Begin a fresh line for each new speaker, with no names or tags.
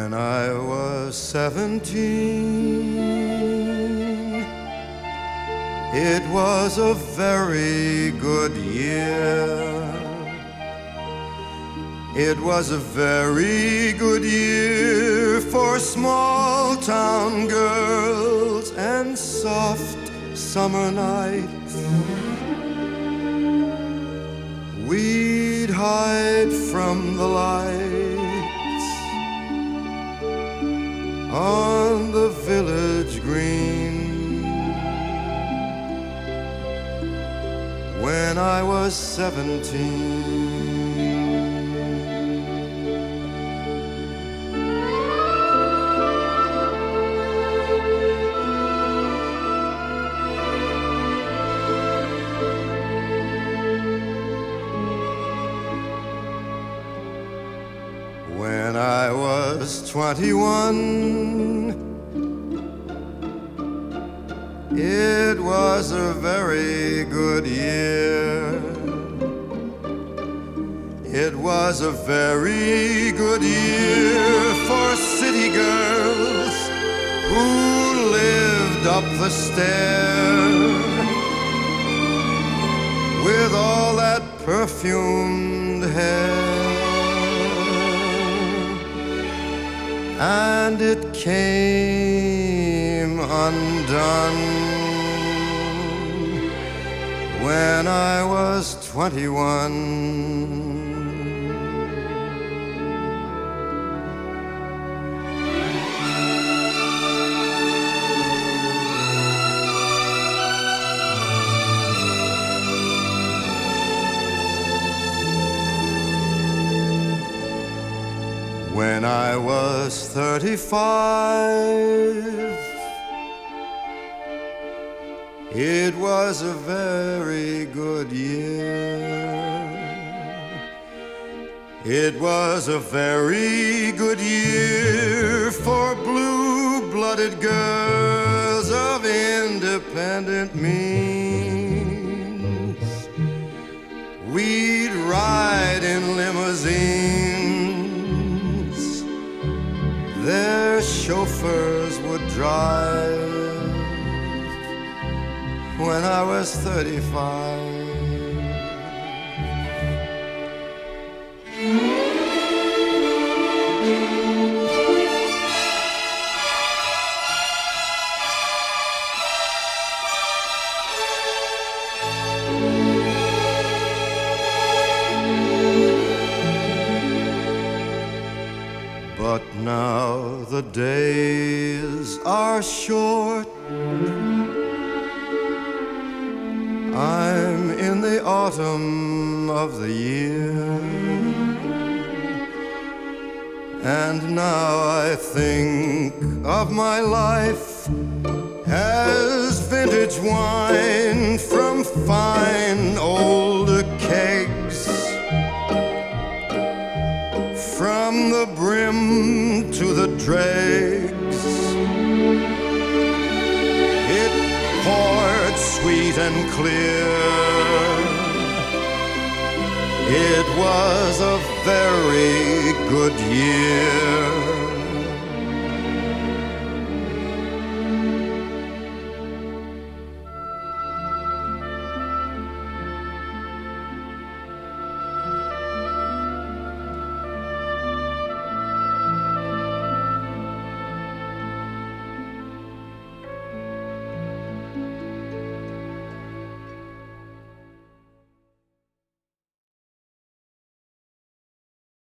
When I was 17, it was a very good year. It was a very good year for small town girls and soft summer nights. We'd hide from the lights on the village green. When I was 17, when I was 21, it was a very good year. It was a very good year for city girls who lived up the stair with all that perfumed hair. And it came undone when I was 21. When I was 35, it was a very good year. It was a very good year for blue-blooded girls of independent means. We'd ride in limousines, their chauffeurs would drive. When I was 35, but now the days are short. I'm in the autumn of the year, and now I think of my life as vintage wine from fine old kegs. From the brim to the dregs, it poured sweet and clear. It was a very good year.